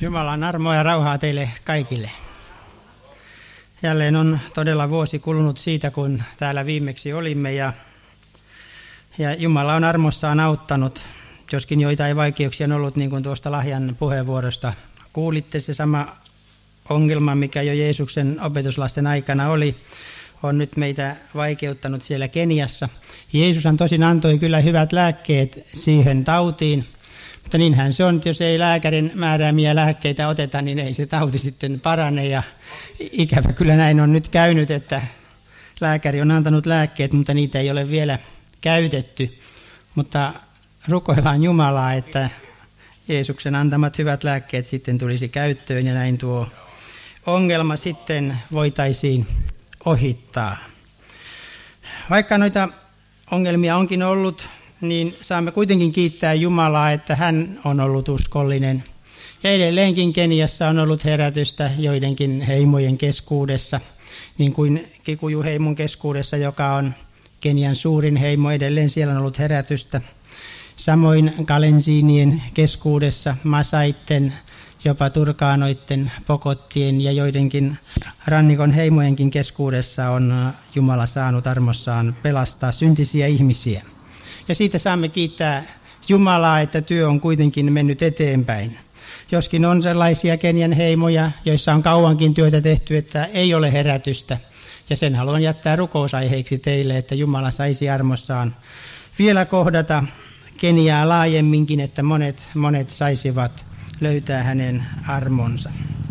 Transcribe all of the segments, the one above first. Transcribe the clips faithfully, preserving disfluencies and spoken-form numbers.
Jumalan armoa ja rauhaa teille kaikille. Jälleen on todella vuosi kulunut siitä, kun täällä viimeksi olimme ja, ja Jumala on armossaan auttanut, joskin joitain vaikeuksia on ollut, niin kuin tuosta Lahjan puheenvuorosta kuulitte. Se sama ongelma, mikä jo Jeesuksen opetuslasten aikana oli, on nyt meitä vaikeuttanut siellä Keniassa. Jeesushan tosin antoi kyllä hyvät lääkkeet siihen tautiin, mutta niinhän se on, että jos ei lääkärin määräämiä lääkkeitä oteta, niin ei se tauti sitten parane. Ja ikävä kyllä näin on nyt käynyt, että lääkäri on antanut lääkkeet, mutta niitä ei ole vielä käytetty. Mutta rukoillaan Jumalaa, että Jeesuksen antamat hyvät lääkkeet sitten tulisi käyttöön ja näin tuo ongelma sitten voitaisiin ohittaa. Vaikka noita ongelmia onkin ollut, niin saamme kuitenkin kiittää Jumalaa, että hän on ollut uskollinen. Ja edelleenkin Keniassa on ollut herätystä joidenkin heimojen keskuudessa, niin kuin Kikuyu-heimon keskuudessa, joka on Kenian suurin heimo. Edelleen siellä on ollut herätystä. Samoin Kalensiinien keskuudessa, Masaitten, jopa Turkaanoitten, Pokottien ja joidenkin rannikon heimojenkin keskuudessa on Jumala saanut armossaan pelastaa syntisiä ihmisiä. Ja siitä saamme kiittää Jumalaa, että työ on kuitenkin mennyt eteenpäin. Joskin on sellaisia Kenian heimoja, joissa on kauankin työtä tehty, että ei ole herätystä. Ja sen haluan jättää rukousaiheeksi teille, että Jumala saisi armossaan vielä kohdata Keniaa laajemminkin, että monet, monet saisivat löytää hänen armonsa.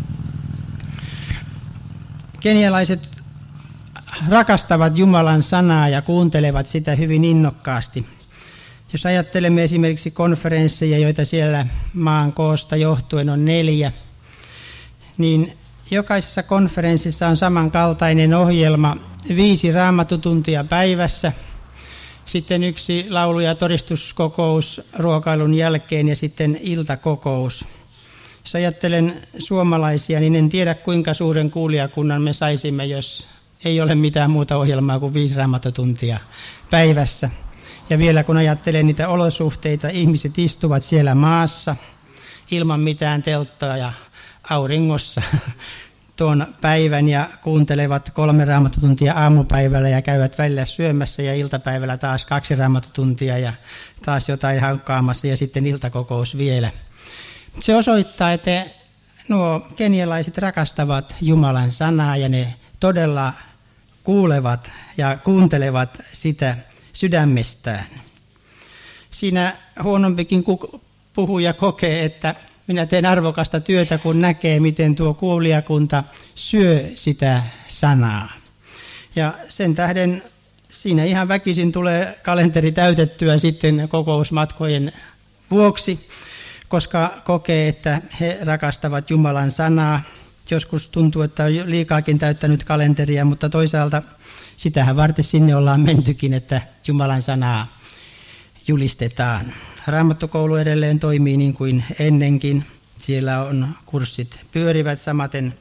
Kenialaiset rakastavat Jumalan sanaa ja kuuntelevat sitä hyvin innokkaasti. Jos ajattelemme esimerkiksi konferensseja, joita siellä maan koosta johtuen on neljä, niin jokaisessa konferenssissa on samankaltainen ohjelma, viisi raamattutuntia päivässä, sitten yksi laulu- ja todistuskokous ruokailun jälkeen ja sitten iltakokous. Jos ajattelen suomalaisia, niin en tiedä kuinka suuren kuulijakunnan me saisimme, jos ei ole mitään muuta ohjelmaa kuin viisi raamattutuntia päivässä. Ja vielä kun ajattelen niitä olosuhteita, ihmiset istuvat siellä maassa ilman mitään telttoa ja auringossa tuon päivän ja kuuntelevat kolme raamattutuntia aamupäivällä ja käyvät välillä syömässä ja iltapäivällä taas kaksi raamattutuntia ja taas jotain hankkaamassa ja sitten iltakokous vielä. Se osoittaa, että nuo kenialaiset rakastavat Jumalan sanaa ja ne todella kuulevat ja kuuntelevat sitä sydämestään. Siinä huonompikin puhuja kokee, että minä teen arvokasta työtä, kun näkee, miten tuo kuulijakunta syö sitä sanaa. Ja sen tähden siinä ihan väkisin tulee kalenteri täytettyä sitten kokousmatkojen vuoksi, koska kokee, että he rakastavat Jumalan sanaa. Joskus tuntuu, että on liikaakin täyttänyt kalenteria, mutta toisaalta sitähän varten sinne ollaan mentykin, että Jumalan sanaa julistetaan. Raamattukoulu edelleen toimii niin kuin ennenkin. Siellä on kurssit pyörivät, samaten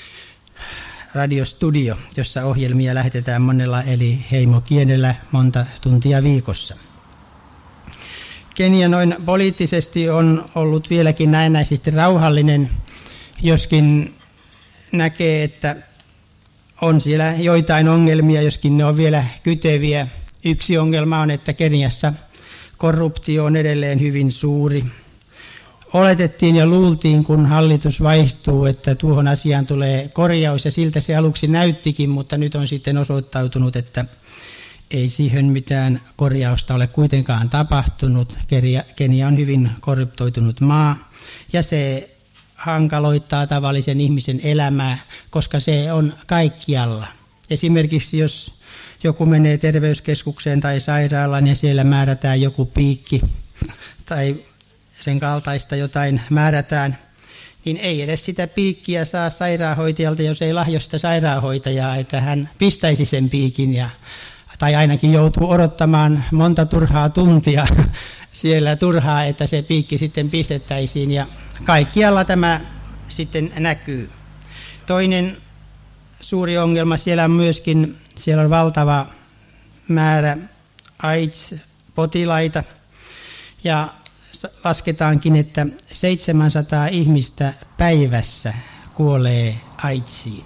radiostudio, jossa ohjelmia lähetetään monella eli heimokielellä monta tuntia viikossa. Kenia noin poliittisesti on ollut vieläkin näennäisesti rauhallinen, joskin näkee, että on siellä joitain ongelmia, joskin ne on vielä kyteviä. Yksi ongelma on, että Keniassa korruptio on edelleen hyvin suuri. Oletettiin ja luultiin, kun hallitus vaihtuu, että tuohon asiaan tulee korjaus, ja siltä se aluksi näyttikin, mutta nyt on sitten osoittautunut, että ei siihen mitään korjausta ole kuitenkaan tapahtunut. Kenia on hyvin korruptoitunut maa, ja se hankaloittaa tavallisen ihmisen elämää, koska se on kaikkialla. Esimerkiksi jos joku menee terveyskeskukseen tai sairaalaan ja siellä määrätään joku piikki tai sen kaltaista jotain määrätään, niin ei edes sitä piikkiä saa sairaanhoitajalta, jos ei lahjo sitä sairaanhoitajaa, että hän pistäisi sen piikin, ja, tai ainakin joutuu odottamaan monta turhaa tuntia siellä turhaa, että se piikki sitten pistettäisiin, ja kaikkialla tämä sitten näkyy. Toinen suuri ongelma siellä on myöskin, siellä on valtava määrä AIDS-potilaita, ja lasketaankin, että seitsemänsataa ihmistä päivässä kuolee AIDSiin.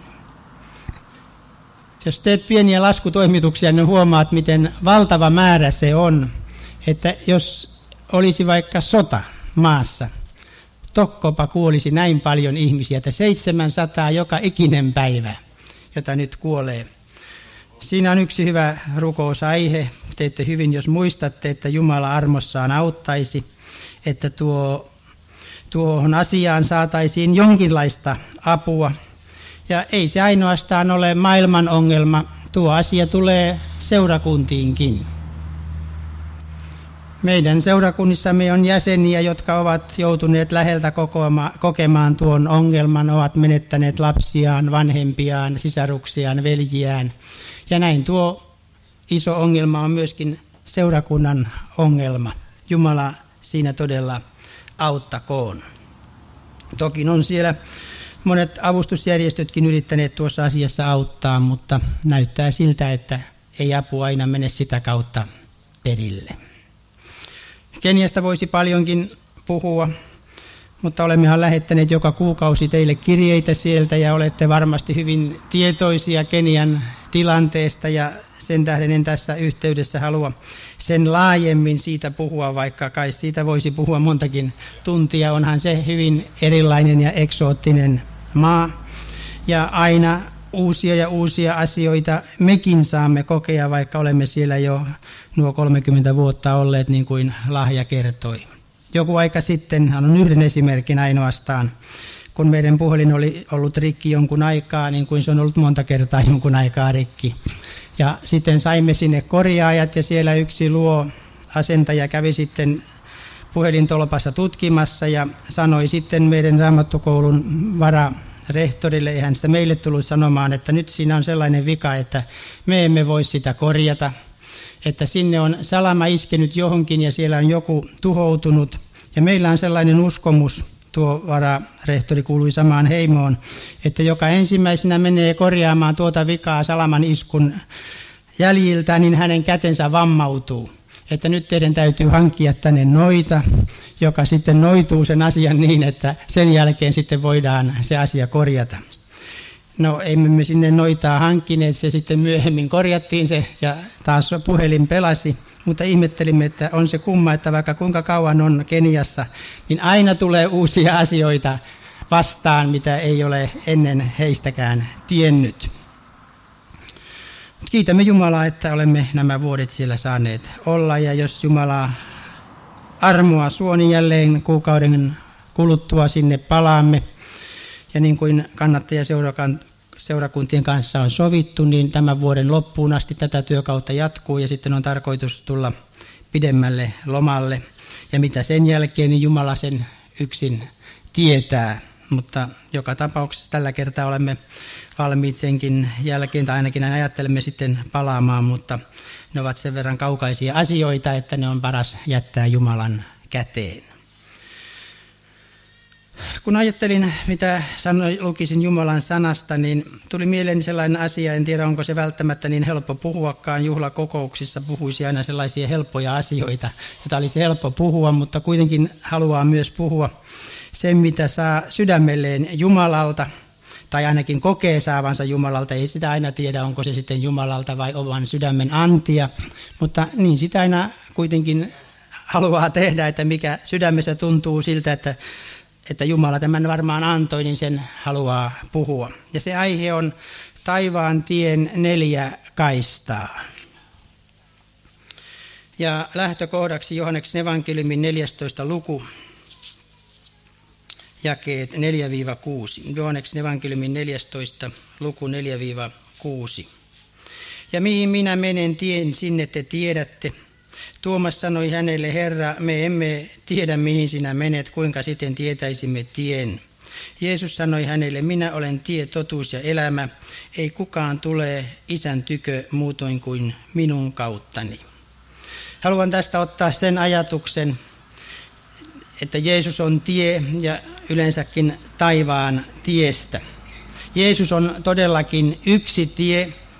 Jos teet pieniä laskutoimituksia, niin huomaat, miten valtava määrä se on, että jos olisi vaikka sota maassa, tokkopa kuolisi näin paljon ihmisiä, että seitsemänsataa joka ikinen päivä, jota nyt kuolee. Siinä on yksi hyvä rukousaihe. Teette hyvin, jos muistatte, että Jumala armossaan auttaisi, että tuo, tuohon asiaan saataisiin jonkinlaista apua. Ja ei se ainoastaan ole maailman ongelma, tuo asia tulee seurakuntiinkin. Meidän seurakunnissamme on jäseniä, jotka ovat joutuneet läheltä kokemaan tuon ongelman, ovat menettäneet lapsiaan, vanhempiaan, sisaruksiaan, veljiään. Ja näin tuo iso ongelma on myöskin seurakunnan ongelma. Jumala siinä todella auttakoon. Toki on siellä monet avustusjärjestötkin yrittäneet tuossa asiassa auttaa, mutta näyttää siltä, että ei apu aina mene sitä kautta perille. Keniasta voisi paljonkin puhua, mutta olemmehan lähettäneet joka kuukausi teille kirjeitä sieltä ja olette varmasti hyvin tietoisia Kenian tilanteesta ja sen tähden en tässä yhteydessä halua sen laajemmin siitä puhua, vaikka kai siitä voisi puhua montakin tuntia. Onhan se hyvin erilainen ja eksoottinen maa ja aina uusia ja uusia asioita mekin saamme kokea, vaikka olemme siellä jo nuo kolmekymmentä vuotta olleet, niin kuin Lahja kertoi. Joku aika sitten, on yhden esimerkin ainoastaan, kun meidän puhelin oli ollut rikki jonkun aikaa, niin kuin se on ollut monta kertaa jonkun aikaa rikki. Ja sitten saimme sinne korjaajat ja siellä yksi luo asentaja kävi sitten puhelintolpassa tutkimassa ja sanoi sitten meidän raamattukoulun vararehtorille, ei hän sitä meille tullut sanomaan, että nyt siinä on sellainen vika, että me emme voi sitä korjata, että sinne on salama iskenyt johonkin ja siellä on joku tuhoutunut. Ja meillä on sellainen uskomus, tuo vararehtori kuului samaan heimoon, että joka ensimmäisenä menee korjaamaan tuota vikaa salaman iskun jäljiltä, niin hänen kätensä vammautuu. Että nyt teidän täytyy hankkia tänne noita, joka sitten noituu sen asian niin, että sen jälkeen sitten voidaan se asia korjata. No emme me sinne noitaa hankkineet, se sitten myöhemmin korjattiin se ja taas puhelin pelasi, mutta ihmettelimme, että on se kumma, että vaikka kuinka kauan on Keniassa, niin aina tulee uusia asioita vastaan, mitä ei ole ennen heistäkään tiennyt. Kiitämme Jumalaa, että olemme nämä vuodet siellä saaneet olla ja jos Jumala armoa suo, niin jälleen kuukauden kuluttua sinne palaamme. Ja niin kuin kannattajaseurakuntien kanssa on sovittu, niin tämän vuoden loppuun asti tätä työkautta jatkuu ja sitten on tarkoitus tulla pidemmälle lomalle. Ja mitä sen jälkeen, niin Jumala sen yksin tietää. Mutta joka tapauksessa tällä kertaa olemme valmiit senkin jälkeen, tai ainakin ajattelemme sitten palaamaan, mutta ne ovat sen verran kaukaisia asioita, että ne on paras jättää Jumalan käteen. Kun ajattelin, mitä sanoi, lukisin Jumalan sanasta, niin tuli mieleeni sellainen asia, en tiedä onko se välttämättä niin helppo puhuakaan. Juhlakokouksissa puhuisi aina sellaisia helppoja asioita, joita olisi helppo puhua, mutta kuitenkin haluaa myös puhua sen, mitä saa sydämelleen Jumalalta, tai ainakin kokee saavansa Jumalalta. Ei sitä aina tiedä, onko se sitten Jumalalta vai oman sydämen antia, mutta niin sitä aina kuitenkin haluaa tehdä, että mikä sydämessä tuntuu siltä, että että Jumala tämän varmaan antoi, niin sen haluaa puhua. Ja se aihe on taivaan tien neljä kaistaa. Ja lähtökohdaksi Johanneksen evankeliumin neljästoista luku, jakeet neljä kuusi. Johanneksen evankeliumin neljästoista luku neljä kuusi. Ja mihin minä menen tien, sinne te tiedätte. Tuomas sanoi hänelle, Herra, me emme tiedä mihin sinä menet, kuinka sitten tietäisimme tien. Jeesus sanoi hänelle, minä olen tie, totuus ja elämä, ei kukaan tule Isän tykö muutoin kuin minun kauttani. Haluan tästä ottaa sen ajatuksen, että Jeesus on tie ja yleensäkin taivaan tiestä. Jeesus on todellakin yksi tie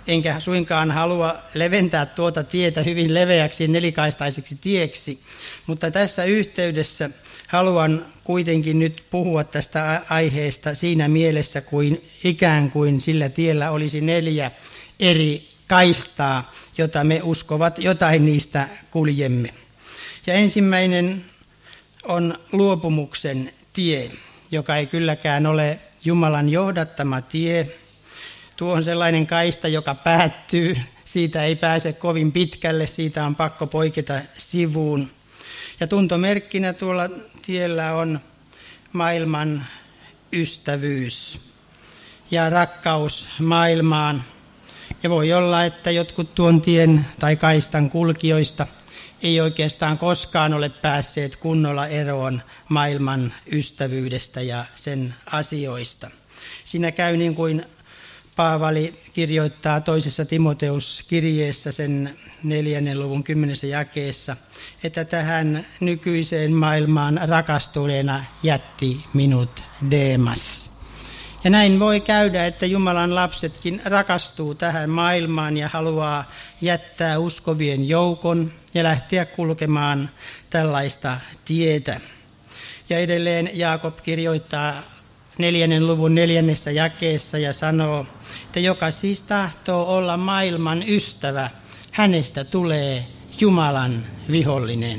enkä suinkaan halua leventää tuota tietä hyvin leveäksi nelikaistaiseksi tieksi, mutta tässä yhteydessä haluan kuitenkin nyt puhua tästä aiheesta siinä mielessä, kuin ikään kuin sillä tiellä olisi neljä eri kaistaa, jota me uskovat, jotain niistä kuljemme. Ja ensimmäinen on luopumuksen tie, joka ei kylläkään ole Jumalan johdattama tie. Tuo on sellainen kaista, joka päättyy, siitä ei pääse kovin pitkälle, siitä on pakko poiketa sivuun. Ja tuntomerkkinä tuolla tiellä on maailman ystävyys ja rakkaus maailmaan. Ja voi olla, että jotkut tuon tien tai kaistan kulkijoista ei oikeastaan koskaan ole päässeet kunnolla eroon maailman ystävyydestä ja sen asioista. Siinä käy niin kuin Paavali kirjoittaa toisessa Timoteus-kirjeessä sen neljännen luvun kymmenessä jakeessa, että tähän nykyiseen maailmaan rakastuneena jätti minut Deemas. Ja näin voi käydä, että Jumalan lapsetkin rakastuu tähän maailmaan ja haluaa jättää uskovien joukon ja lähteä kulkemaan tällaista tietä. Ja edelleen Jaakob kirjoittaa neljännen luvun neljännessä jakeessa ja sanoo, että joka siis tahtoo olla maailman ystävä, hänestä tulee Jumalan vihollinen.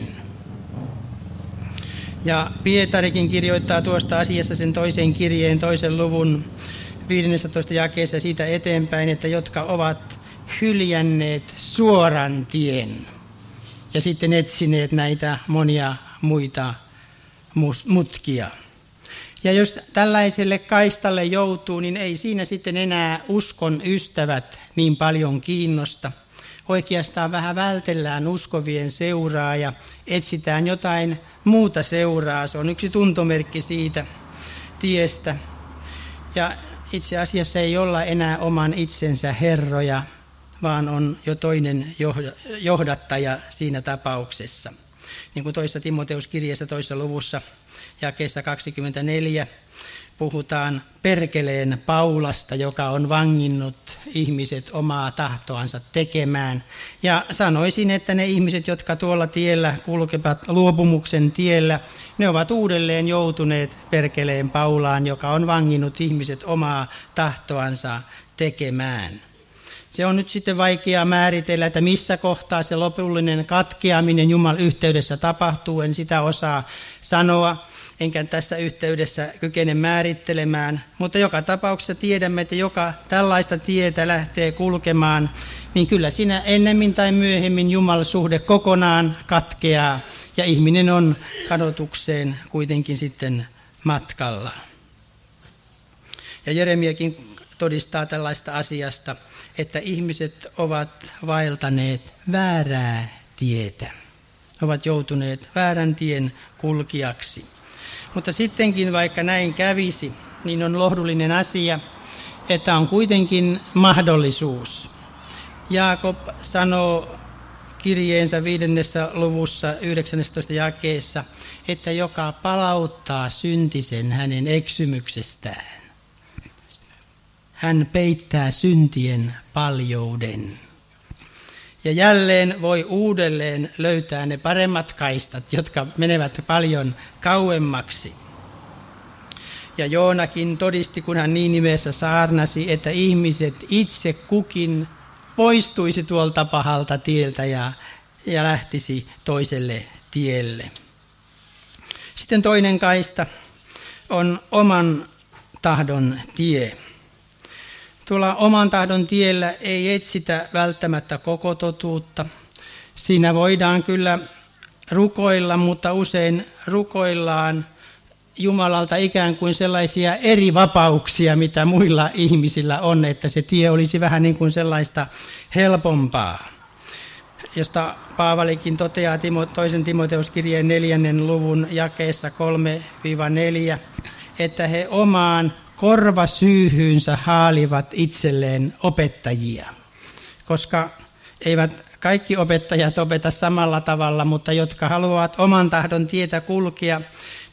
Ja Pietarikin kirjoittaa tuosta asiasta sen toisen kirjeen, toisen luvun viidennentoista jakeessa siitä eteenpäin, että jotka ovat hyljänneet suoran tien ja sitten etsineet näitä monia muita mutkia. Ja jos tällaiselle kaistalle joutuu, niin ei siinä sitten enää uskon ystävät niin paljon kiinnosta. Oikeastaan vähän vältellään uskovien seuraa ja etsitään jotain muuta seuraa. Se on yksi tuntomerkki siitä tiestä. Ja itse asiassa ei olla enää oman itsensä herroja, vaan on jo toinen johdattaja siinä tapauksessa. Niin kuin toisessa Timoteus-kirjeessä toisessa luvussa jakeessa kaksikymmentäneljä puhutaan perkeleen Paulasta, joka on vanginnut ihmiset omaa tahtoansa tekemään. Ja sanoisin, että ne ihmiset, jotka tuolla tiellä kulkevat luopumuksen tiellä, ne ovat uudelleen joutuneet perkeleen Paulaan, joka on vanginnut ihmiset omaa tahtoansa tekemään. Se on nyt sitten vaikea määritellä, että missä kohtaa se lopullinen katkeaminen Jumalan yhteydessä tapahtuu, en sitä osaa sanoa. Enkä tässä yhteydessä kykene määrittelemään, mutta joka tapauksessa tiedämme, että joka tällaista tietä lähtee kulkemaan, niin kyllä siinä ennemmin tai myöhemmin Jumalan suhde kokonaan katkeaa ja ihminen on kadotukseen kuitenkin sitten matkalla. Ja Jeremiakin todistaa tällaista asiasta, että ihmiset ovat vaeltaneet väärää tietä, ovat joutuneet väärän tien kulkijaksi. Mutta sittenkin, vaikka näin kävisi, niin on lohdullinen asia, että on kuitenkin mahdollisuus. Jaakob sanoo kirjeensä viidennessä luvussa yhdeksännentoista jakeessa, että joka palauttaa syntisen hänen eksymyksestään. Hän peittää syntien paljouden. Ja jälleen voi uudelleen löytää ne paremmat kaistat, jotka menevät paljon kauemmaksi. Ja Joonakin todisti, kun hän Niinivessä saarnasi, että ihmiset itse kukin poistuisi tuolta pahalta tieltä ja, ja lähtisi toiselle tielle. Sitten toinen kaista on oman tahdon tie. Tuolla oman tahdon tiellä ei etsitä välttämättä koko totuutta. Siinä voidaan kyllä rukoilla, mutta usein rukoillaan Jumalalta ikään kuin sellaisia eri vapauksia, mitä muilla ihmisillä on, että se tie olisi vähän niin kuin sellaista helpompaa. Josta Paavalikin toteaa toisen Timoteuskirjeen neljännen luvun jakeessa kolme neljä, että he omaan korvasyyhyynsä haalivat itselleen opettajia, koska eivät kaikki opettajat opeta samalla tavalla, mutta jotka haluavat oman tahdon tietä kulkea,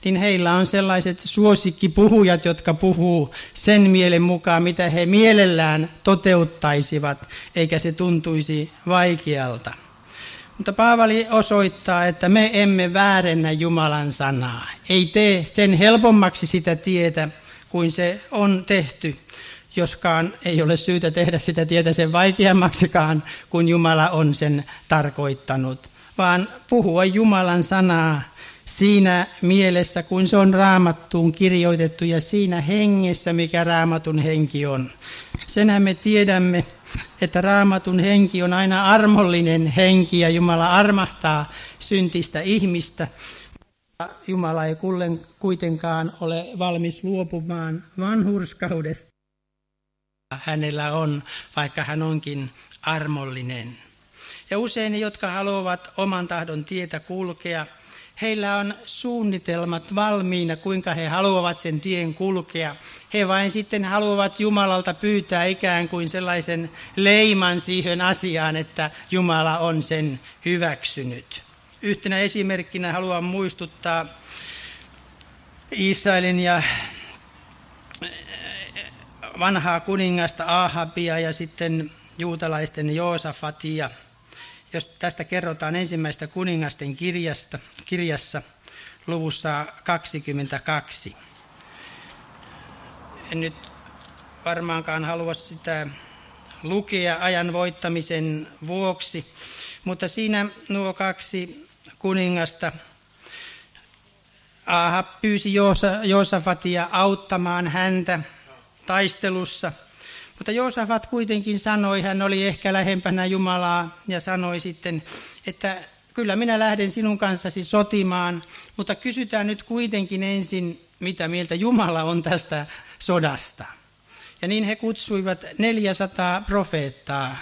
niin heillä on sellaiset suosikkipuhujat, jotka puhuu sen mielen mukaan, mitä he mielellään toteuttaisivat, eikä se tuntuisi vaikealta. Mutta Paavali osoittaa, että me emme väärennä Jumalan sanaa. Ei tee sen helpommaksi sitä tietä, kuin se on tehty, joskaan ei ole syytä tehdä sitä tietä sen vaikeammaksikaan, kun Jumala on sen tarkoittanut, vaan puhua Jumalan sanaa siinä mielessä, kuin se on Raamattuun kirjoitettu ja siinä hengessä, mikä Raamatun henki on. Senhän me tiedämme, että Raamatun henki on aina armollinen henki ja Jumala armahtaa syntistä ihmistä. Jumala ei kuitenkaan ole valmis luopumaan vanhurskaudesta. Hänellä on, vaikka hän onkin armollinen. Ja usein ne, jotka haluavat oman tahdon tietä kulkea, heillä on suunnitelmat valmiina, kuinka he haluavat sen tien kulkea. He vain sitten haluavat Jumalalta pyytää ikään kuin sellaisen leiman siihen asiaan, että Jumala on sen hyväksynyt. Yhtenä esimerkkinä haluan muistuttaa Israelin ja vanhaa kuningasta Ahabia ja sitten juutalaisten Joosafatia. Jos tästä kerrotaan ensimmäistä kuningasten kirjasta, kirjassa luvussa kaksikymmentäkaksi. En nyt varmaankaan halua sitä lukea ajan voittamisen vuoksi, mutta siinä nuo kaksi kuningasta, Ahab pyysi Joosafatia auttamaan häntä taistelussa, mutta Joosafat kuitenkin sanoi, hän oli ehkä lähempänä Jumalaa ja sanoi sitten, että kyllä minä lähden sinun kanssasi sotimaan, mutta kysytään nyt kuitenkin ensin, mitä mieltä Jumala on tästä sodasta. Ja niin he kutsuivat neljäsataa profeettaa.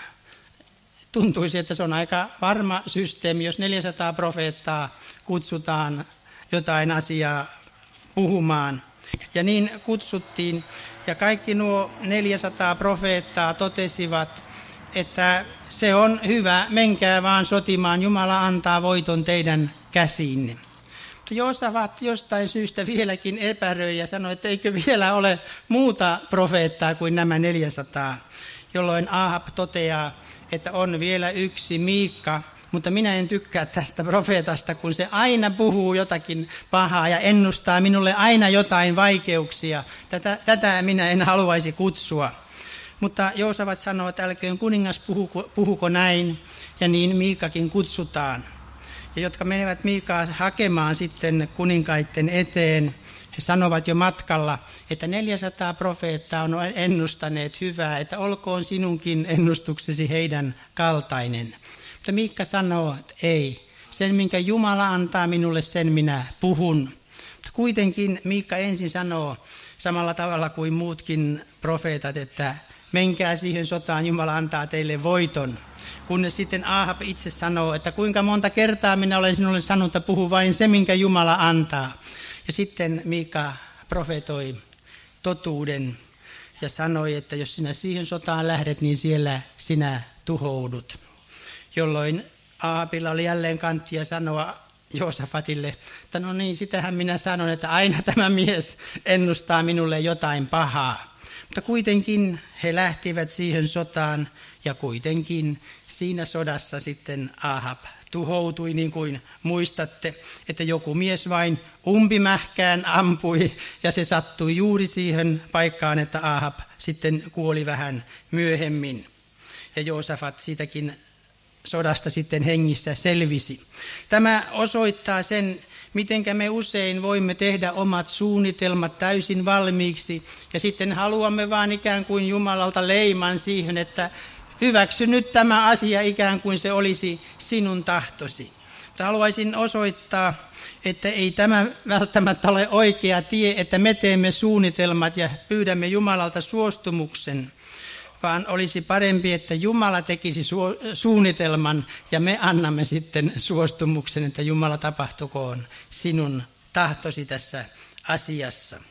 Tuntuisi, että se on aika varma systeemi, jos neljäsataa profeettaa kutsutaan jotain asiaa puhumaan. Ja niin kutsuttiin, ja kaikki nuo neljäsataa profeettaa totesivat, että se on hyvä, menkää vaan sotimaan, Jumala antaa voiton teidän käsiinne. Mutta Joosafat jostain syystä vieläkin epäröi ja sanoi, että eikö vielä ole muuta profeettaa kuin nämä neljäsataa, jolloin Ahab toteaa, että on vielä yksi Miikka, mutta minä en tykkää tästä profeetasta, kun se aina puhuu jotakin pahaa ja ennustaa minulle aina jotain vaikeuksia. Tätä, tätä minä en haluaisi kutsua. Mutta Joosafat sanoo, että älköön kuningas puhuko, puhuko näin, ja niin Miikakin kutsutaan. Ja jotka menevät Miikaa hakemaan sitten kuninkaiden eteen, he sanovat jo matkalla, että neljäsataa profeettaa on ennustaneet hyvää, että olkoon sinunkin ennustuksesi heidän kaltainen. Mutta Miikka sanoo, että ei, sen minkä Jumala antaa minulle, sen minä puhun. Mutta kuitenkin Miikka ensin sanoo samalla tavalla kuin muutkin profeetat, että menkää siihen sotaan, Jumala antaa teille voiton. Kunnes sitten Ahab itse sanoo, että kuinka monta kertaa minä olen sinulle sanonut, että puhu vain se, minkä Jumala antaa. Ja sitten Miikka profetoi totuuden ja sanoi, että jos sinä siihen sotaan lähdet, niin siellä sinä tuhoudut. Jolloin Ahabilla oli jälleen kanttia sanoa Joosafatille, että no niin, sitähän minä sanon, että aina tämä mies ennustaa minulle jotain pahaa. Mutta kuitenkin he lähtivät siihen sotaan ja kuitenkin siinä sodassa sitten Ahab tuhoutui, niin kuin muistatte, että joku mies vain umpimähkään ampui ja se sattui juuri siihen paikkaan, että Ahab sitten kuoli vähän myöhemmin. Ja Joosafat siitäkin sodasta sitten hengissä selvisi. Tämä osoittaa sen, mitenkä me usein voimme tehdä omat suunnitelmat täysin valmiiksi ja sitten haluamme vaan ikään kuin Jumalalta leiman siihen, että hyväksy nyt tämä asia ikään kuin se olisi sinun tahtosi. Mutta haluaisin osoittaa, että ei tämä välttämättä ole oikea tie, että me teemme suunnitelmat ja pyydämme Jumalalta suostumuksen, vaan olisi parempi, että Jumala tekisi suunnitelman ja me annamme sitten suostumuksen, että Jumala tapahtukoon sinun tahtosi tässä asiassa.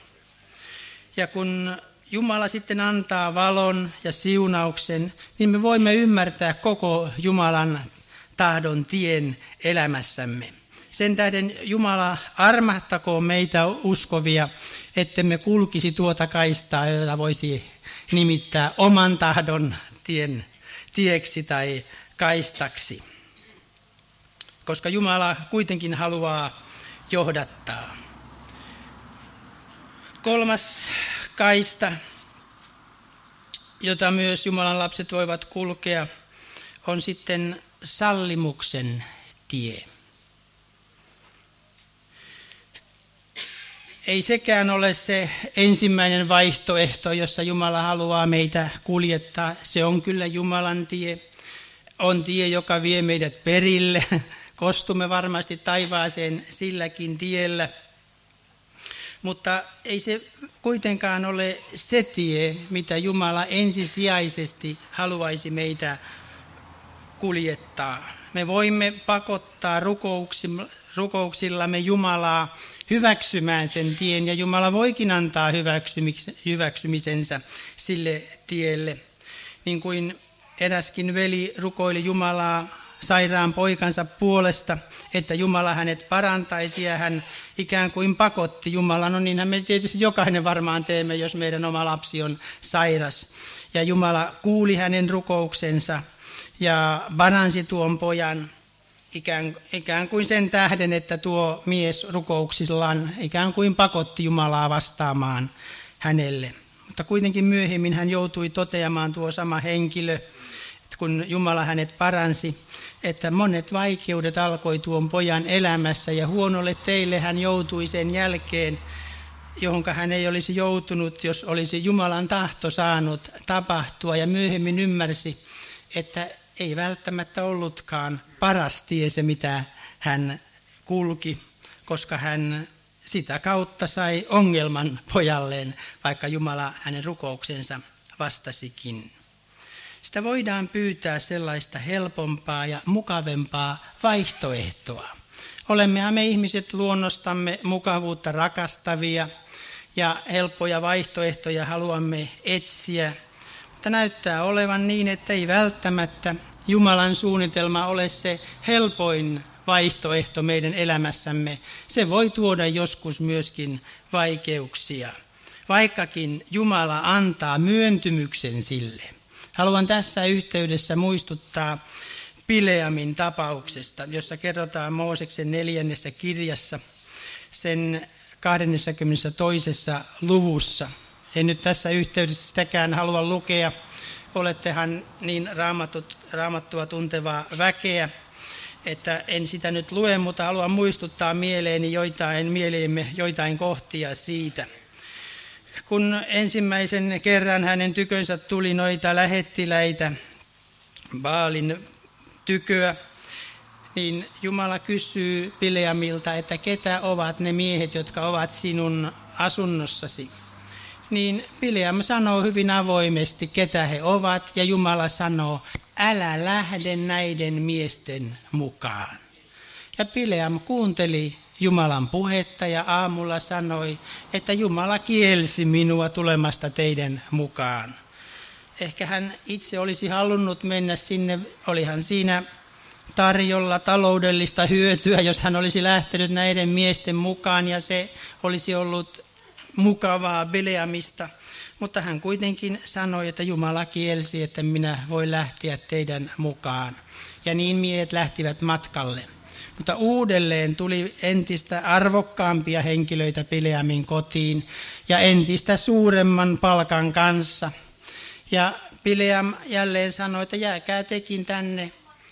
Ja kun Jumala sitten antaa valon ja siunauksen, niin me voimme ymmärtää koko Jumalan tahdon tien elämässämme. Sen tähden Jumala armahtakoon meitä uskovia, ettemme kulkisi tuota kaistaa, jota voisi nimittää oman tahdon tien, tieksi tai kaistaksi. Koska Jumala kuitenkin haluaa johdattaa. Kolmas kaista, jota myös Jumalan lapset voivat kulkea, on sitten sallimuksen tie. Ei sekään ole se ensimmäinen vaihtoehto, jossa Jumala haluaa meitä kuljettaa. Se on kyllä Jumalan tie. On tie, joka vie meidät perille. Kostumme varmasti taivaaseen silläkin tiellä. Mutta ei se kuitenkaan ole se tie, mitä Jumala ensisijaisesti haluaisi meitä kuljettaa. Me voimme pakottaa rukouksillamme Jumalaa hyväksymään sen tien, ja Jumala voikin antaa hyväksymisensä sille tielle. Niin kuin eräskin veli rukoili Jumalaa sairaan poikansa puolesta, että Jumala hänet parantaisi, ja hän ikään kuin pakotti Jumalan. No niinhän me tietysti jokainen varmaan teemme, jos meidän oma lapsi on sairas. Ja Jumala kuuli hänen rukouksensa ja paransi tuon pojan ikään, ikään kuin sen tähden, että tuo mies rukouksillaan ikään kuin pakotti Jumalaa vastaamaan hänelle. Mutta kuitenkin myöhemmin hän joutui toteamaan, tuo sama henkilö, kun Jumala hänet paransi, että monet vaikeudet alkoi tuon pojan elämässä, ja huonolle teille hän joutui sen jälkeen, johonka hän ei olisi joutunut, jos olisi Jumalan tahto saanut tapahtua, ja myöhemmin ymmärsi, että ei välttämättä ollutkaan paras tie se, mitä hän kulki, koska hän sitä kautta sai ongelman pojalleen, vaikka Jumala hänen rukouksensa vastasikin. Sitä voidaan pyytää sellaista helpompaa ja mukavempaa vaihtoehtoa. Olemmehan me ihmiset luonnostamme mukavuutta rakastavia, ja helppoja vaihtoehtoja haluamme etsiä. Mutta näyttää olevan niin, että ei välttämättä Jumalan suunnitelma ole se helpoin vaihtoehto meidän elämässämme. Se voi tuoda joskus myöskin vaikeuksia, vaikkakin Jumala antaa myöntymyksen sille. Haluan tässä yhteydessä muistuttaa Bileamin tapauksesta, jossa kerrotaan Mooseksen neljännessä kirjassa, sen kahdeskymmenestoinen luvussa. En nyt tässä yhteydessä sitäkään halua lukea. Olettehan niin raamatut, raamattua tuntevaa väkeä, että en sitä nyt lue, mutta haluan muistuttaa mieleeni joitain, mieleemme joitain kohtia siitä. Kun ensimmäisen kerran hänen tykönsä tuli noita lähettiläitä Baalin tyköä, niin Jumala kysyy Bileamilta, että ketä ovat ne miehet, jotka ovat sinun asunnossasi. Niin Bileam sanoo hyvin avoimesti, ketä he ovat, ja Jumala sanoo, älä lähde näiden miesten mukaan. Ja Bileam kuunteli Jumalan puhetta ja aamulla sanoi, että Jumala kielsi minua tulemasta teidän mukaan. Ehkä hän itse olisi halunnut mennä sinne, olihan siinä tarjolla taloudellista hyötyä, jos hän olisi lähtenyt näiden miesten mukaan, ja se olisi ollut mukavaa Bileamista. Mutta hän kuitenkin sanoi, että Jumala kielsi, että minä voin lähteä teidän mukaan. Ja niin miehet lähtivät matkalle. Mutta uudelleen tuli entistä arvokkaampia henkilöitä Bileamin kotiin ja entistä suuremman palkan kanssa. Ja Bileam jälleen sanoi, että jääkää tekin tänne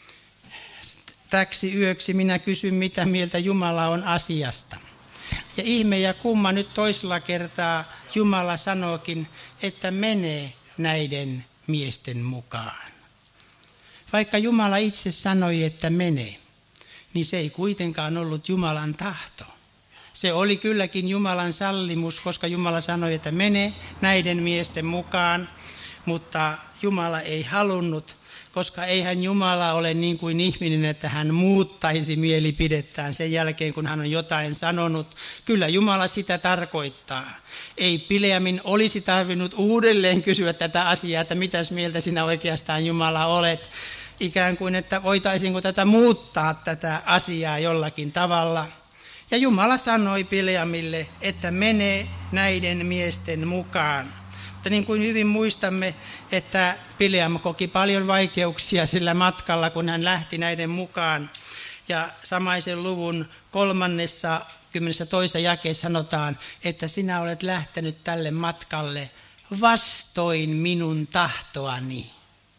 täksi yöksi, minä kysyn mitä mieltä Jumala on asiasta. Ja ihme ja kumma nyt toisella kertaa Jumala sanookin, että mene näiden miesten mukaan. Vaikka Jumala itse sanoi, että mene, niin se ei kuitenkaan ollut Jumalan tahto. Se oli kylläkin Jumalan sallimus, koska Jumala sanoi, että mene näiden miesten mukaan, mutta Jumala ei halunnut, koska eihän Jumala ole niin kuin ihminen, että hän muuttaisi mielipidettään sen jälkeen, kun hän on jotain sanonut. Kyllä Jumala sitä tarkoittaa. Ei Bileamin olisi tarvinnut uudelleen kysyä tätä asiaa, että mitäs mieltä sinä oikeastaan Jumala olet. ikään kuin, että voitaisiinko tätä muuttaa tätä asiaa jollakin tavalla. Ja Jumala sanoi Bileamille, että mene näiden miesten mukaan. Mutta niin kuin hyvin muistamme, että Bileam koki paljon vaikeuksia sillä matkalla, kun hän lähti näiden mukaan. Ja samaisen luvun kolmannessa kymmenessä toisessa jakeessa sanotaan, että sinä olet lähtenyt tälle matkalle vastoin minun tahtoani.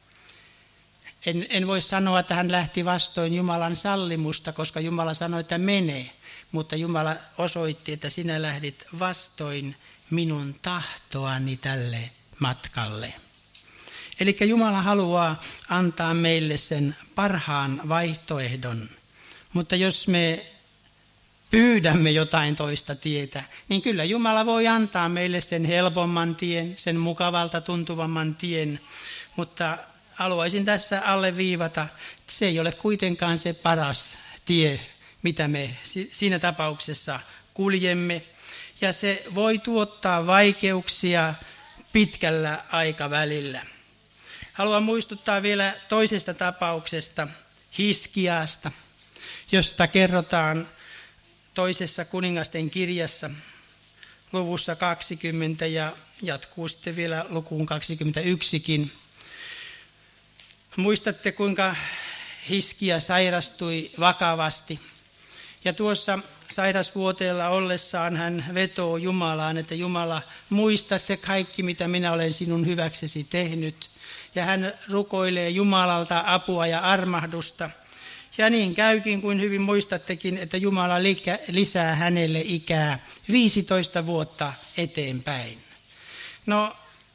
En, en voi sanoa, että hän lähti vastoin Jumalan sallimusta, koska Jumala sanoi, että mene. Mutta Jumala osoitti, että sinä lähdit vastoin minun tahtoani tälle matkalle. Eli Jumala haluaa antaa meille sen parhaan vaihtoehdon. Mutta jos me pyydämme jotain toista tietä, niin kyllä Jumala voi antaa meille sen helpomman tien, sen mukavalta tuntuvamman tien. Mutta haluaisin tässä alleviivata, että se ei ole kuitenkaan se paras tie, mitä me siinä tapauksessa kuljemme. Ja se voi tuottaa vaikeuksia pitkällä aikavälillä. Haluan muistuttaa vielä toisesta tapauksesta, Hiskiasta, josta kerrotaan toisessa kuningasten kirjassa luvussa kaksikymmentä ja jatkuu sitten vielä lukuun kaksikymmentäyksikin. Muistatte, kuinka Hiskia sairastui vakavasti. Ja tuossa sairasvuoteella ollessaan hän vetoo Jumalaan, että Jumala, muista se kaikki, mitä minä olen sinun hyväksesi tehnyt. Ja hän rukoilee Jumalalta apua ja armahdusta. Ja niin käykin, kuin hyvin muistattekin, että Jumala lisää hänelle ikää viisitoista vuotta eteenpäin. No,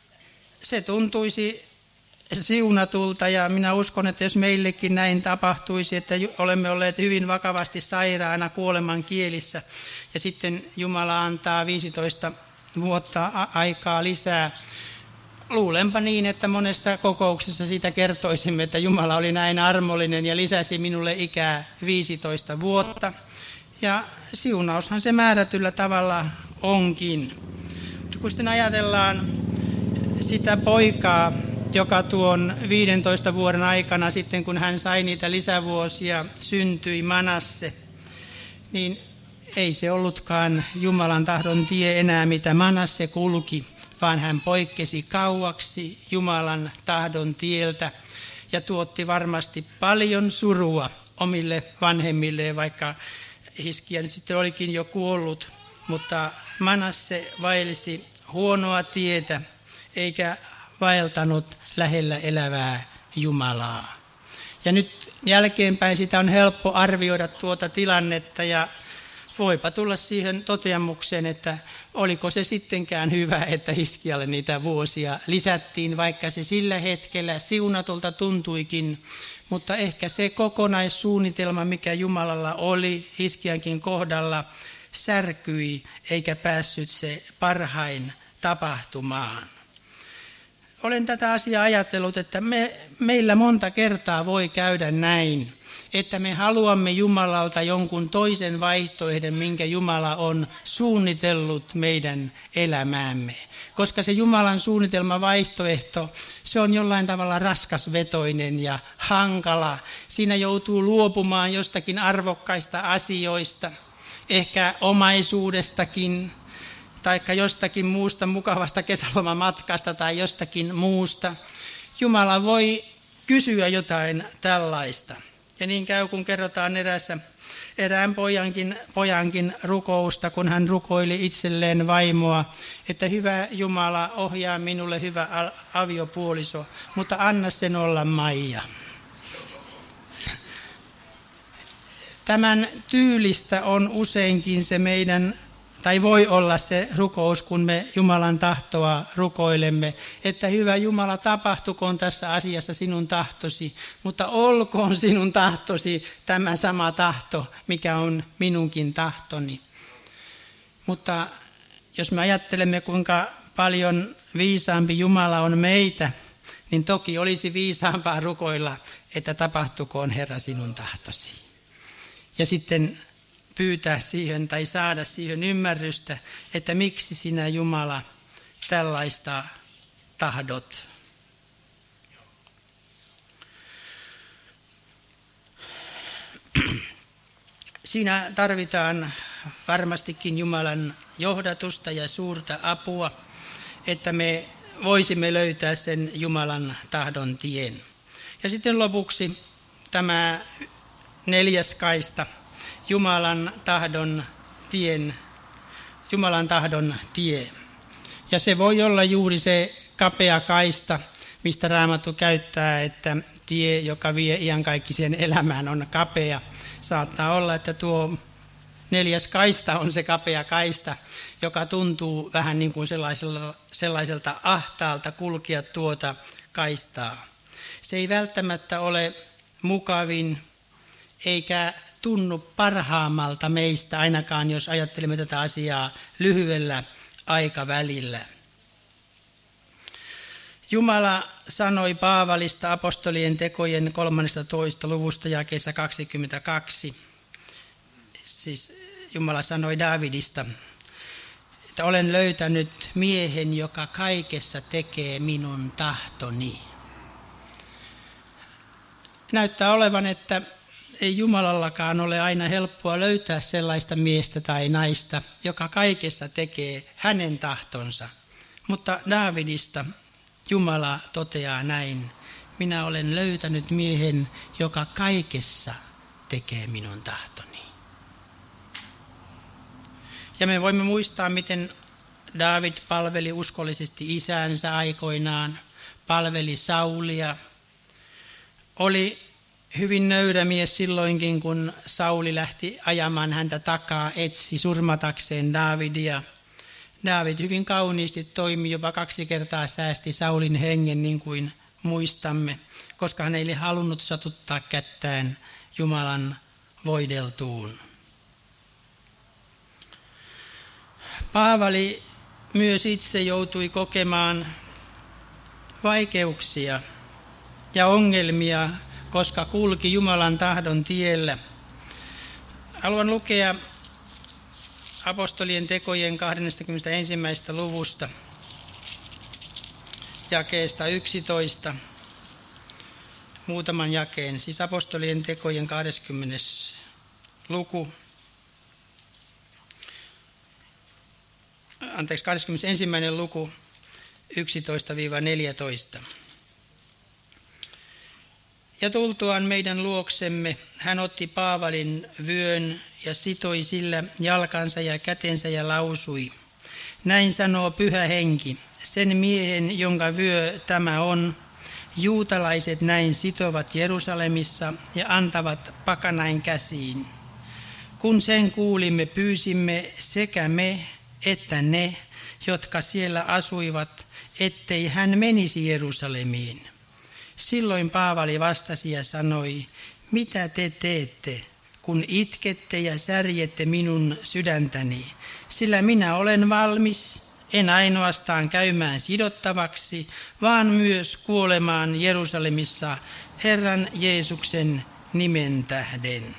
se tuntuisi siunatulta ja minä uskon, että jos meillekin näin tapahtuisi, että olemme olleet hyvin vakavasti sairaana kuoleman kielissä ja sitten Jumala antaa viisitoista vuotta aikaa lisää. Luulenpa niin, että monessa kokouksessa siitä kertoisimme, että Jumala oli näin armollinen ja lisäsi minulle ikää viisitoista vuotta. Ja siunaushan se määrätyllä tavalla onkin. Kun sitten ajatellaan sitä poikaa, joka tuon viidentoista vuoden aikana sitten, kun hän sai niitä lisävuosia, syntyi Manasse, niin ei se ollutkaan Jumalan tahdon tie enää, mitä Manasse kulki, vaan hän poikkesi kauaksi Jumalan tahdon tieltä ja tuotti varmasti paljon surua omille vanhemmilleen, vaikka Hiskia nyt sitten olikin jo kuollut, mutta Manasse vaelsi huonoa tietä eikä vaeltanut lähellä elävää Jumalaa. Ja nyt jälkeenpäin sitä on helppo arvioida tuota tilannetta ja voipa tulla siihen toteamukseen, että oliko se sittenkään hyvä, että Hiskialle niitä vuosia lisättiin, vaikka se sillä hetkellä siunatulta tuntuikin. Mutta ehkä se kokonaissuunnitelma, mikä Jumalalla oli Hiskiankin kohdalla, särkyi eikä päässyt se parhain tapahtumaan. Olen tätä asiaa ajatellut, että me, meillä monta kertaa voi käydä näin, että me haluamme Jumalalta jonkun toisen vaihtoehdon, minkä Jumala on suunnitellut meidän elämäämme. Koska se Jumalan suunnitelma vaihtoehto, se on jollain tavalla raskasvetoinen ja hankala. Siinä joutuu luopumaan jostakin arvokkaista asioista, ehkä omaisuudestakin, tai jostakin muusta mukavasta kesälomamatkasta tai jostakin muusta. Jumala voi kysyä jotain tällaista. Ja niin käy, kun kerrotaan erässä, erään pojankin, pojankin rukousta, kun hän rukoili itselleen vaimoa, että hyvä Jumala, ohjaa minulle hyvä aviopuoliso, mutta anna sen olla Maija. Tämän tyylistä on useinkin se meidän, tai voi olla se rukous, kun me Jumalan tahtoa rukoilemme, että hyvä Jumala, tapahtukoon tässä asiassa sinun tahtosi, mutta olkoon sinun tahtosi tämä sama tahto, mikä on minunkin tahtoni. Mutta jos me ajattelemme, kuinka paljon viisaampi Jumala on meitä, niin toki olisi viisaampaa rukoilla, että tapahtukoon Herra sinun tahtosi. Ja sitten pyytää siihen tai saada siihen ymmärrystä, että miksi sinä Jumala tällaista tahdot. Siinä tarvitaan varmastikin Jumalan johdatusta ja suurta apua, että me voisimme löytää sen Jumalan tahdon tien. Ja sitten lopuksi tämä neljäs kaista, Jumalan tahdon tien, Jumalan tahdon tie. Ja se voi olla juuri se kapea kaista, mistä Raamattu käyttää, että tie, joka vie iankaikkiseen elämään, on kapea. Saattaa olla, että tuo neljäs kaista on se kapea kaista, joka tuntuu vähän niin kuin sellaiselta, sellaiselta ahtaalta kulkea tuota kaistaa. Se ei välttämättä ole mukavin eikä tunnu parhaammalta meistä, ainakaan jos ajattelemme tätä asiaa lyhyellä aikavälillä. Jumala sanoi Paavalista apostolien tekojen kolmannestatoista luvusta jakeessa kaksikymmentäkaksi. Siis Jumala sanoi Daavidista, että olen löytänyt miehen, joka kaikessa tekee minun tahtoni. Näyttää olevan, että ei Jumalallakaan ole aina helppoa löytää sellaista miestä tai naista, joka kaikessa tekee hänen tahtonsa. Mutta Daavidista Jumala toteaa näin, minä olen löytänyt miehen, joka kaikessa tekee minun tahtoni. Ja me voimme muistaa, miten Daavid palveli uskollisesti isänsä aikoinaan, palveli Saulia. Oli hyvin nöyrä mies silloinkin, kun Sauli lähti ajamaan häntä takaa, etsi surmatakseen Daavidia. Daavid hyvin kauniisti toimi, jopa kaksi kertaa säästi Saulin hengen, niin kuin muistamme, koska hän ei halunnut satuttaa kättään Jumalan voideltuun. Paavali myös itse joutui kokemaan vaikeuksia ja ongelmia, koska kulki Jumalan tahdon tiellä. Haluan lukea apostolien tekojen kaksikymmentäyksi luvusta, jakeesta yksitoista, muutaman jakeen, siis apostolien tekojen kaksikymmentä luku, anteeksi, kaksikymmentäyksi luku, yksitoista neljätoista. Ja tultuaan meidän luoksemme, hän otti Paavalin vyön ja sitoi sillä jalkansa ja kätensä ja lausui. Näin sanoo Pyhä Henki, sen miehen, jonka vyö tämä on, juutalaiset näin sitovat Jerusalemissa ja antavat pakanain käsiin. Kun sen kuulimme, pyysimme sekä me että ne, jotka siellä asuivat, ettei hän menisi Jerusalemiin. Silloin Paavali vastasi ja sanoi, mitä te teette, kun itkette ja särjette minun sydäntäni, sillä minä olen valmis, en ainoastaan käymään sidottavaksi, vaan myös kuolemaan Jerusalemissa Herran Jeesuksen nimen tähden.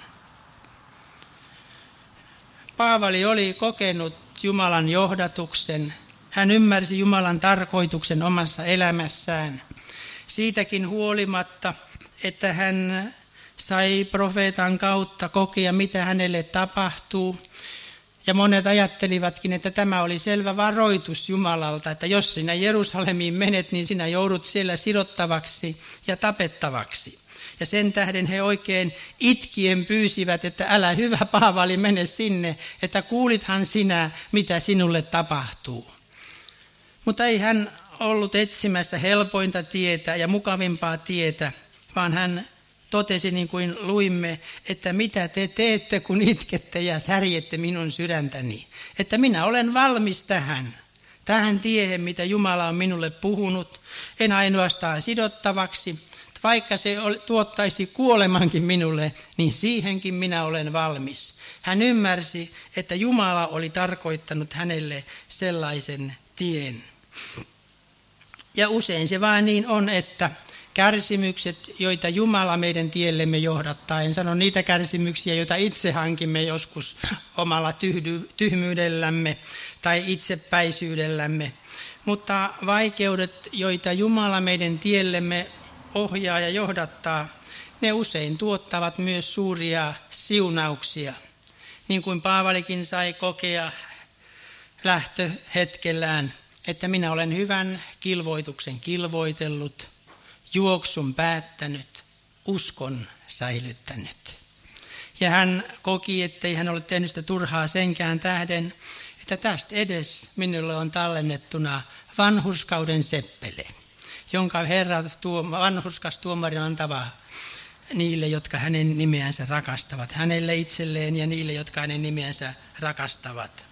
Paavali oli kokenut Jumalan johdatuksen, hän ymmärsi Jumalan tarkoituksen omassa elämässään. Siitäkin huolimatta, että hän sai profeetan kautta kokea, mitä hänelle tapahtuu. Ja monet ajattelivatkin, että tämä oli selvä varoitus Jumalalta, että jos sinä Jerusalemiin menet, niin sinä joudut siellä sidottavaksi ja tapettavaksi. Ja sen tähden he oikein itkien pyysivät, että älä hyvä Paavali mene sinne, että kuulithan sinä, mitä sinulle tapahtuu. Mutta ei hän ollut etsimässä helpointa tietä ja mukavimpaa tietä, vaan hän totesi niin kuin luimme, että mitä te teette, kun itkette ja särjette minun sydäntäni. Että minä olen valmis tähän, tähän tiehen, mitä Jumala on minulle puhunut, en ainoastaan sidottavaksi, vaikka se tuottaisi kuolemankin minulle, niin siihenkin minä olen valmis. Hän ymmärsi, että Jumala oli tarkoittanut hänelle sellaisen tien. Ja usein se vaan niin on, että kärsimykset, joita Jumala meidän tiellemme johdattaa, en sano niitä kärsimyksiä, joita itse hankimme joskus omalla tyhdy, tyhmyydellämme tai itsepäisyydellämme, mutta vaikeudet, joita Jumala meidän tiellemme ohjaa ja johdattaa, ne usein tuottavat myös suuria siunauksia. niin kuin Paavalikin sai kokea lähtöhetkellään, että minä olen hyvän kilvoituksen kilvoitellut, juoksun päättänyt, uskon säilyttänyt. Ja hän koki, ettei hän ole tehnyt sitä turhaa senkään tähden, että tästä edes minulle on tallennettuna vanhurskauden seppele, jonka Herra tuo, vanhurskas tuomari antava niille, jotka hänen nimeänsä rakastavat, hänelle itselleen ja niille, jotka hänen nimeänsä rakastavat.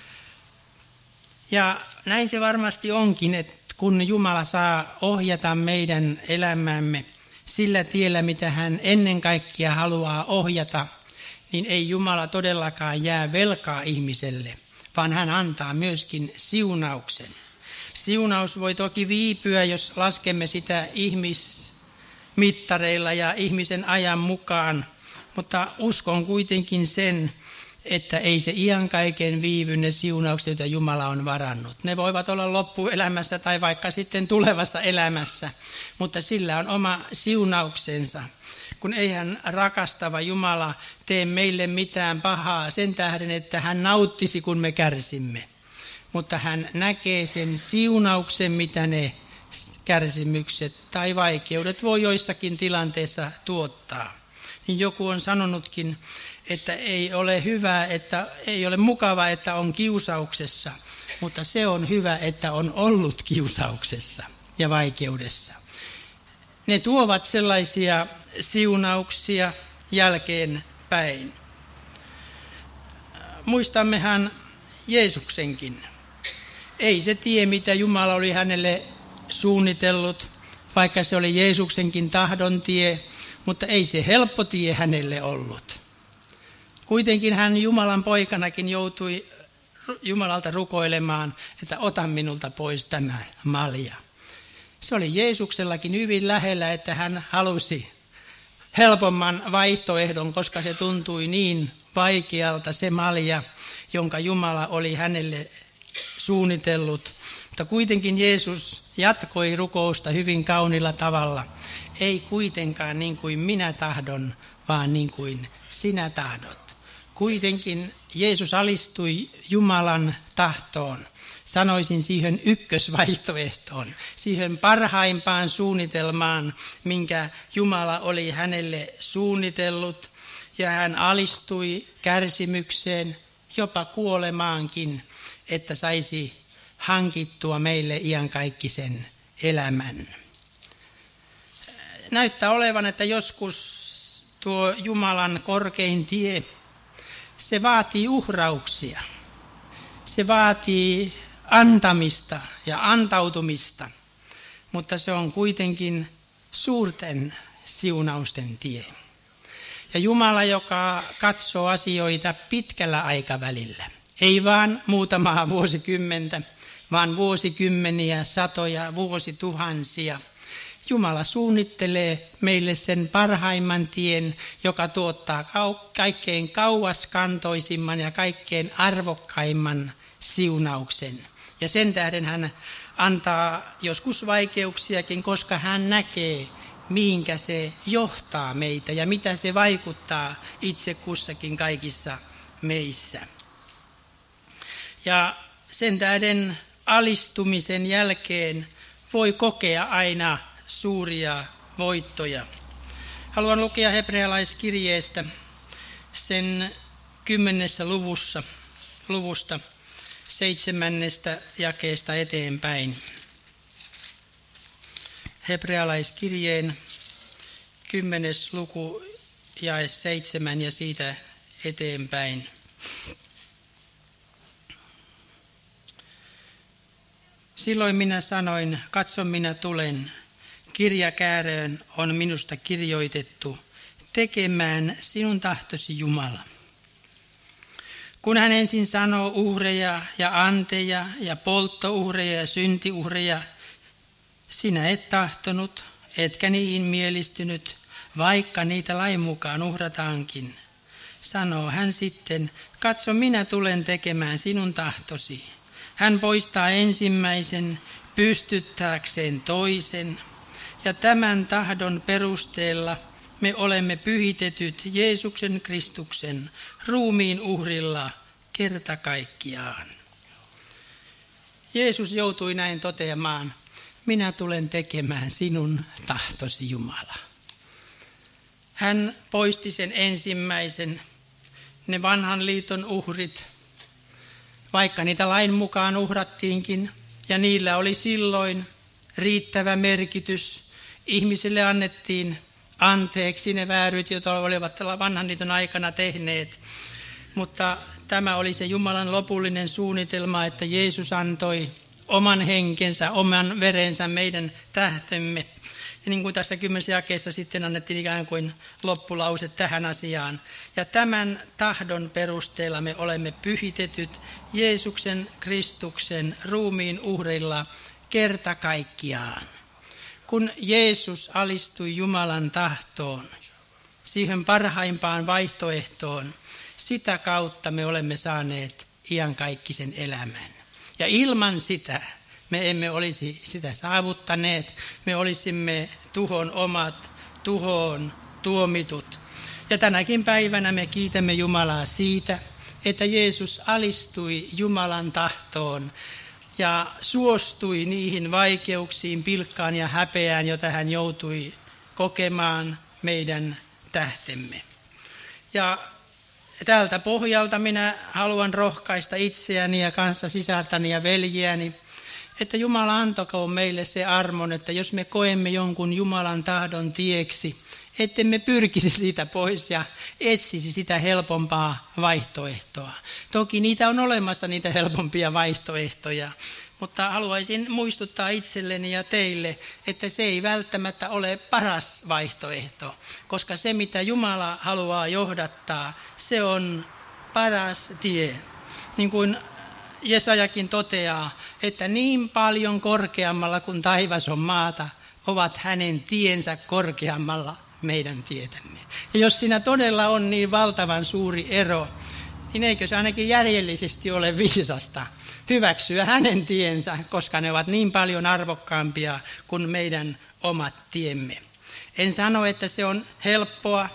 Ja näin se varmasti onkin, että kun Jumala saa ohjata meidän elämäämme sillä tiellä, mitä hän ennen kaikkea haluaa ohjata, niin ei Jumala todellakaan jää velkaa ihmiselle, vaan hän antaa myöskin siunauksen. Siunaus voi toki viipyä, jos laskemme sitä ihmismittareilla ja ihmisen ajan mukaan, mutta uskon kuitenkin sen, että ei se iankaiken viivy ne siunaukset, joita Jumala on varannut. Ne voivat olla loppuelämässä tai vaikka sitten tulevassa elämässä, mutta sillä on oma siunauksensa. Kun eihän rakastava Jumala tee meille mitään pahaa sen tähden, että hän nauttisi, kun me kärsimme. Mutta hän näkee sen siunauksen, mitä ne kärsimykset tai vaikeudet voi joissakin tilanteissa tuottaa. Niin joku on sanonutkin, että ei ole hyvä, että ei ole mukava, että on kiusauksessa, mutta se on hyvä, että on ollut kiusauksessa ja vaikeudessa. Ne tuovat sellaisia siunauksia jälkeen päin. Muistammehan Jeesuksenkin. Ei se tie, mitä Jumala oli hänelle suunnitellut, vaikka se oli Jeesuksenkin tahdon tie, mutta ei se helppo tie hänelle ollut. Kuitenkin hän Jumalan poikanakin joutui Jumalalta rukoilemaan, että ota minulta pois tämä malja. Se oli Jeesuksellakin hyvin lähellä, että hän halusi helpomman vaihtoehdon, koska se tuntui niin vaikealta se malja, jonka Jumala oli hänelle suunnitellut. Mutta kuitenkin Jeesus jatkoi rukousta hyvin kaunilla tavalla. Ei kuitenkaan niin kuin minä tahdon, vaan niin kuin sinä tahdot. Kuitenkin Jeesus alistui Jumalan tahtoon. Sanoisin siihen ykkösvaihtoehtoon, siihen parhaimpaan suunnitelmaan, minkä Jumala oli hänelle suunnitellut. Ja hän alistui kärsimykseen, jopa kuolemaankin, että saisi hankittua meille iankaikkisen elämän. Näyttää olevan, että joskus tuo Jumalan korkein tie, se vaatii uhrauksia. Se vaatii antamista ja antautumista, mutta se on kuitenkin suurten siunausten tie. Ja Jumala, joka katsoo asioita pitkällä aikavälillä, ei vaan muutamaa vuosikymmentä, vaan vuosikymmeniä, satoja, vuosituhansia. Jumala suunnittelee meille sen parhaimman tien, joka tuottaa kaikkein kauaskantoisimman ja kaikkein arvokkaimman siunauksen. Ja sen tähden hän antaa joskus vaikeuksiakin, koska hän näkee, mihinkä se johtaa meitä ja mitä se vaikuttaa itse kussakin kaikissa meissä. Ja sen tähden alistumisen jälkeen voi kokea aina suuria voittoja. Haluan lukea hebrealaiskirjeestä sen kymmenessä luvussa, luvusta seitsemännestä jakeesta eteenpäin. Hebrealaiskirjeen kymmenes luku jae seitsemän ja siitä eteenpäin. Silloin minä sanoin, katso minä tulen, kirjakääröön on minusta kirjoitettu, tekemään sinun tahtosi Jumala. Kun hän ensin sanoo uhreja ja anteja ja polttouhreja ja syntiuhreja, sinä et tahtonut, etkä niihin mielistynyt, vaikka niitä lain mukaan uhrataankin. Sanoo hän sitten, katso minä tulen tekemään sinun tahtosi. Hän poistaa ensimmäisen pystyttääkseen toisen, ja tämän tahdon perusteella me olemme pyhitetyt Jeesuksen Kristuksen ruumiin uhrilla kerta kaikkiaan. Jeesus joutui näin toteamaan, minä tulen tekemään sinun tahtosi, Jumala. Hän poisti sen ensimmäisen, ne vanhan liiton uhrit, vaikka niitä lain mukaan uhrattiinkin, ja niillä oli silloin riittävä merkitys. Ihmisille annettiin anteeksi ne vääryt, joita olivat vanhan liiton aikana tehneet. Mutta tämä oli se Jumalan lopullinen suunnitelma, että Jeesus antoi oman henkensä, oman verensä meidän tähtemme. Ja niin kuin tässä kymmenessä jakeessa sitten annettiin ikään kuin loppulause tähän asiaan. Ja tämän tahdon perusteella me olemme pyhitetyt Jeesuksen Kristuksen ruumiin uhrilla kerta kaikkiaan. Kun Jeesus alistui Jumalan tahtoon, siihen parhaimpaan vaihtoehtoon, sitä kautta me olemme saaneet iankaikkisen elämän. Ja ilman sitä me emme olisi sitä saavuttaneet, me olisimme tuhon omat, tuhoon tuomitut. Ja tänäkin päivänä me kiitämme Jumalaa siitä, että Jeesus alistui Jumalan tahtoon ja suostui niihin vaikeuksiin, pilkkaan ja häpeään, jota hän joutui kokemaan meidän tähtemme. Ja tältä pohjalta minä haluan rohkaista itseäni ja kanssa sisältäni ja veljiäni, että Jumala antakoon meille se armon, että jos me koemme jonkun Jumalan tahdon tieksi, ettemme pyrkisi siitä pois ja etsisi sitä helpompaa vaihtoehtoa. Toki niitä on olemassa, niitä helpompia vaihtoehtoja, mutta haluaisin muistuttaa itselleni ja teille, että se ei välttämättä ole paras vaihtoehto, koska se mitä Jumala haluaa johdattaa, se on paras tie. Niin kuin Jesajakin toteaa, että niin paljon korkeammalla kuin taivas on maata, ovat hänen tiensä korkeammalla meidän tietämme. Ja jos siinä todella on niin valtavan suuri ero, niin eikö se ainakin järjellisesti ole viisasta hyväksyä hänen tiensä, koska ne ovat niin paljon arvokkaampia kuin meidän omat tiemme. En sano, että se on helppoa,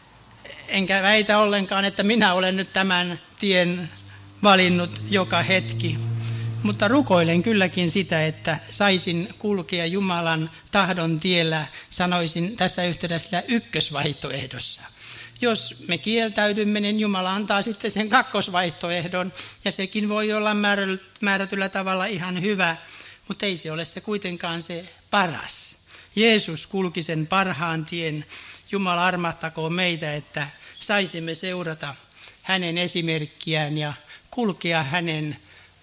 enkä väitä ollenkaan, että minä olen nyt tämän tien valinnut joka hetki. Mutta rukoilen kylläkin sitä, että saisin kulkea Jumalan tahdon tiellä, sanoisin tässä yhteydessä ykkösvaihtoehdossa. Jos me kieltäydymme, niin Jumala antaa sitten sen kakkosvaihtoehdon, ja sekin voi olla määrätyllä tavalla ihan hyvä, mutta ei se ole se kuitenkaan se paras. Jeesus kulki sen parhaan tien. Jumala armahtakoon meitä, että saisimme seurata hänen esimerkkiään ja kulkea hänen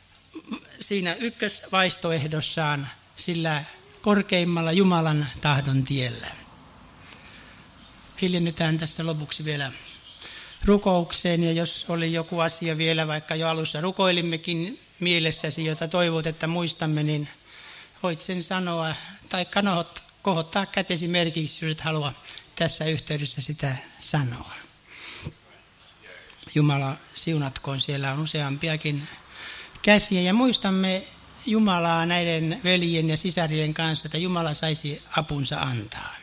siinä ykkösvaihtoehdossaan sillä korkeimmalla Jumalan tahdon tiellä. Hiljennytään tässä lopuksi vielä rukoukseen, ja jos oli joku asia vielä, vaikka jo alussa rukoilimmekin mielessäsi, jota toivot, että muistamme, niin voit sen sanoa tai kohottaa kätesi merkiksi, jos et halua tässä yhteydessä sitä sanoa. Jumala siunatkoon, siellä on useampiakin käsiä, ja muistamme Jumalaa näiden veljen ja sisarien kanssa, että Jumala saisi apunsa antaa.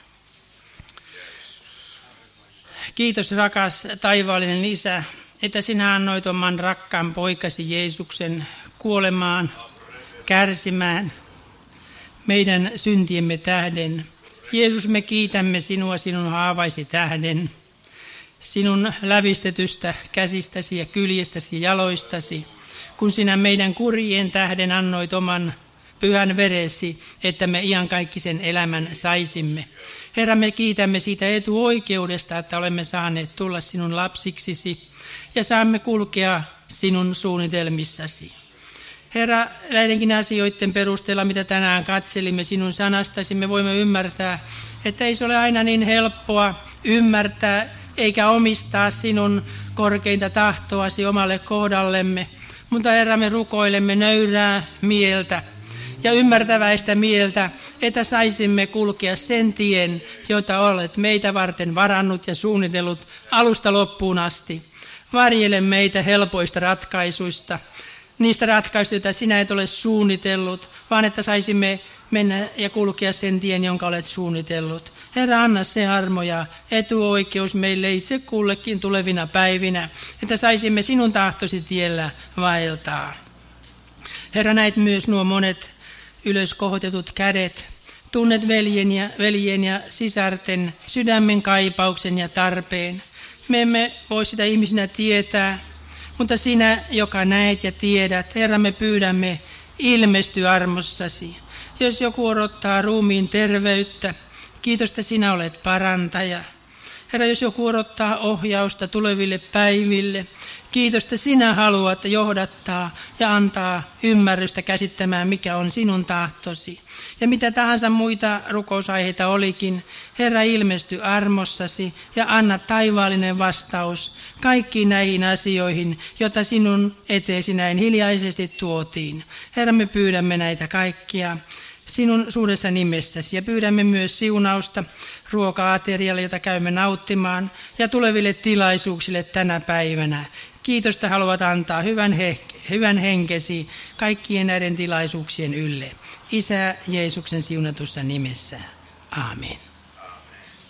Kiitos rakas taivaallinen Isä, että sinä annoit oman rakkaan poikasi Jeesuksen kuolemaan, kärsimään meidän syntiemme tähden. Jeesus, me kiitämme sinua sinun haavaisi tähden, sinun lävistetystä käsistäsi ja kyljestäsi ja jaloistasi, kun sinä meidän kurjien tähden annoit oman pyhän veresi, että me iankaikkisen elämän saisimme. Herra, me kiitämme siitä etuoikeudesta, että olemme saaneet tulla sinun lapsiksisi ja saamme kulkea sinun suunnitelmissasi. Herra, näidenkin asioiden perusteella, mitä tänään katselimme sinun sanastasi, me voimme ymmärtää, että ei se ole aina niin helppoa ymmärtää eikä omistaa sinun korkeinta tahtoasi omalle kohdallemme. Mutta Herra, me rukoilemme nöyrää mieltä ja ymmärtäväistä mieltä, että saisimme kulkea sen tien, jota olet meitä varten varannut ja suunnitellut alusta loppuun asti. Varjele meitä helpoista ratkaisuista, niistä ratkaisuista, joita sinä et ole suunnitellut, vaan että saisimme mennä ja kulkea sen tien, jonka olet suunnitellut. Herra, anna se armo ja etuoikeus meille itse kullekin tulevina päivinä, että saisimme sinun tahtosi tiellä vaeltaa. Herra, näit myös nuo monet ylöskohotetut kädet. Tunnet veljen ja, veljen ja sisarten sydämen kaipauksen ja tarpeen. Me emme voi sitä ihmisinä tietää, mutta sinä, joka näet ja tiedät, Herra, me pyydämme, ilmesty armossasi. Jos joku odottaa ruumiin terveyttä, kiitos, että sinä olet parantaja. Herra, jos joku odottaa ohjausta tuleville päiville, kiitos, että sinä haluat johdattaa ja antaa ymmärrystä käsittämään, mikä on sinun tahtosi. Ja mitä tahansa muita rukousaiheita olikin, Herra, ilmesty armossasi ja anna taivaallinen vastaus kaikkiin näihin asioihin, joita sinun eteesi näin hiljaisesti tuotiin. Herra, me pyydämme näitä kaikkia sinun suuressa nimessäsi ja pyydämme myös siunausta ruoka-aterialle, jota käymme nauttimaan, ja tuleville tilaisuuksille tänä päivänä. Kiitos, että haluat antaa hyvän, he, hyvän henkesi kaikkien näiden tilaisuuksien ylle. Isä Jeesuksen siunatussa nimessä. Aamen.